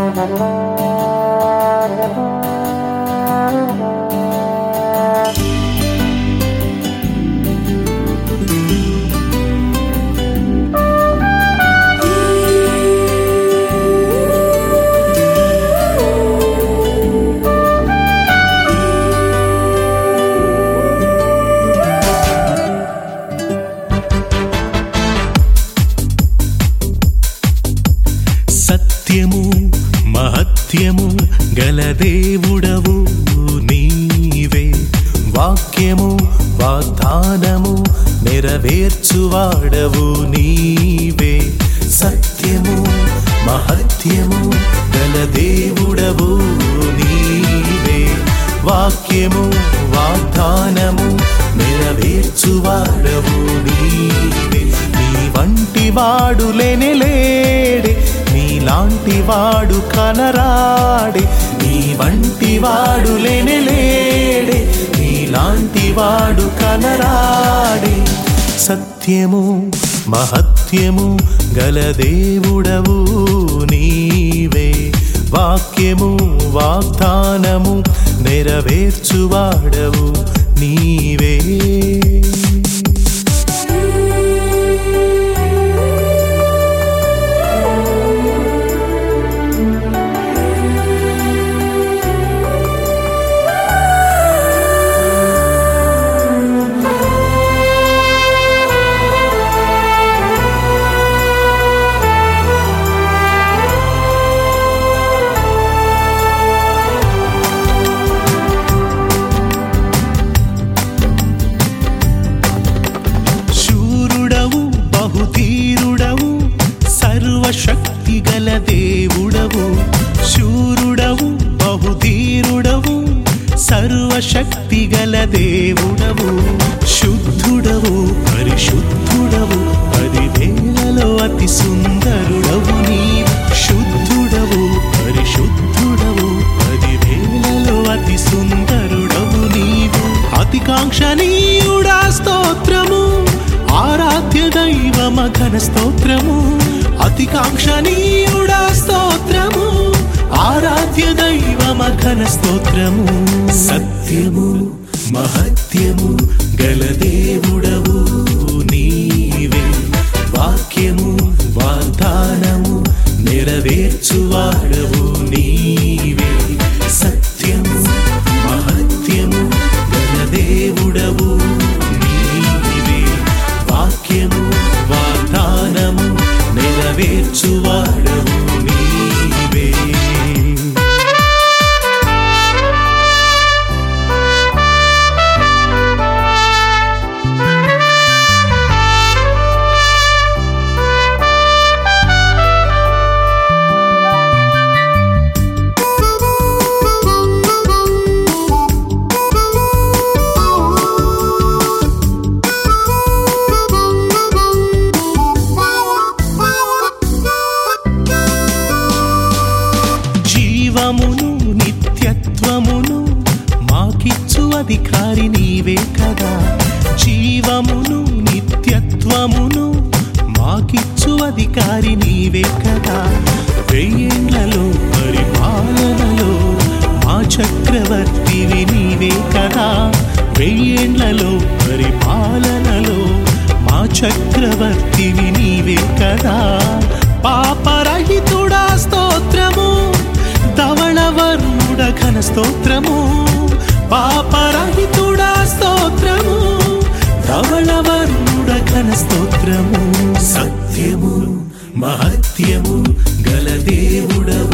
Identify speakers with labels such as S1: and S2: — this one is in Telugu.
S1: సత్యము మహత్యము గల దేవుడవు నీవే, వాక్యము వాగ్దానము నెరవేర్చువాడవు నీవే. సత్యము మహత్యము గల దేవుడవు నీవే, వాక్యము వాగ్దానము నెరవేర్చువాడవు నీవే. నీ వంటి వాడు లేనే, నీలాంటి వాడు కనరాడే. నీ వంటి వాడు లేనే, నీలాంటి వాడు కనరాడే. సత్యము మహత్యము గల దేవుడవు నీవే, వాక్యము వాగ్దానము నెరవేర్చువాడవు నీవే. బహుధీరుడవు సర్వశక్తి గల దేవుడవు, శూరుడవు బహుధీరుడవు సర్వశక్తి గల దేవుడవు. శుద్ధుడవు పరిశుద్ధుడవు పదివేలలో అతి సుందరుడవు నీవు. శుద్ధుడవు పరిశుద్ధుడవు పదివేలలో అతి సుందరుడవు నీవు. అతికాంక్షణీయుడా స్తోత్రము, ఆరాధ్య దైవమ ఘన స్తోత్రము. అతికాంక్షణీయుడా స్తోత్రము, ఆరాధ్య దైవమ ఘన స్తోత్రము. సత్యము మహత్యము గల దేవుడవు నీవే, వాక్యము వాగ్దానము నెరవేర్చువాడవు నీవే. సత్యము మహత్యము గల దేవుడవు నీవే, వాక్యము వాగ్దానము నెరవేర్చువాడవు నీవే. జీవమును నిత్యత్వమును మాకిచ్చు అధికారి నీవే కదా. జీవమును నిత్యత్వమును మాకిచ్చు అధికారి నీవే కదా. వెయ్యేళ్లలో పరిపాలనలో మా చక్రవర్తివి నీవే కదా. వెయ్యేళ్లలో పరిపాలనలో మా చక్రవర్తివి నీవే కదా. పాపరహితుడా స్తోత్రము, ధవళవర్ణుడ ఘన స్తోత్రము. పాపరహితుడా స్తోత్రము, ధవళవర్ణుడ ఘన స్తోత్రము. సత్యము మహత్యము గల దేవుడవు